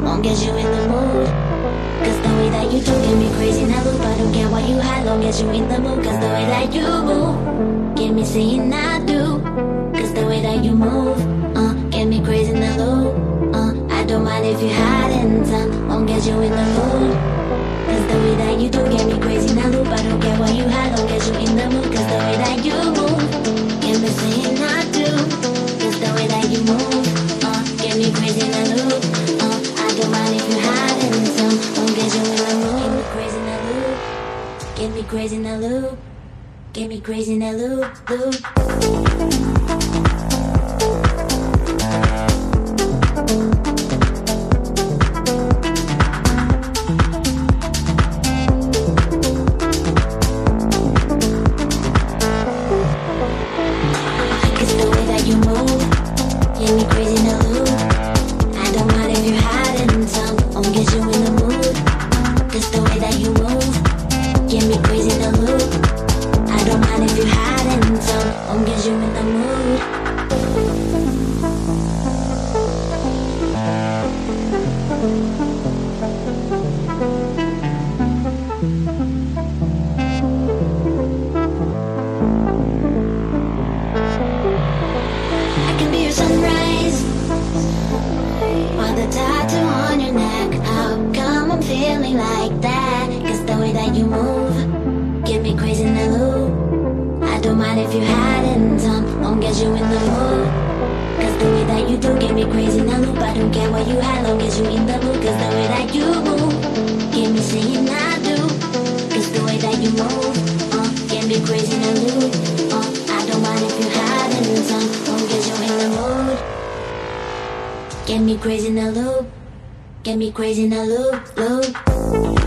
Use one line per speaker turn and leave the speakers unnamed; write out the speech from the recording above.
long as you in the mood. Cause the way that you do get me crazy in that loop. I don't care what you hide, long as you in the mood. Cause the way that you move, get me saying I do. Cause the way that you move, get me crazy in the loop. I don't mind if you hiding some, long as you in the mood. Cause the way that you do get me crazy in that loop. I don't care what you hide, long as you in the mood. Cause the way that you move, get me saying I do. Cause the way that you move, get me crazy in that loop. I don't mind if you hiding some, long as you in the mood. Get me crazy in that loop. Get me crazy in that loop, loop. Get me crazy in the loop, get me crazy in the loop, loop.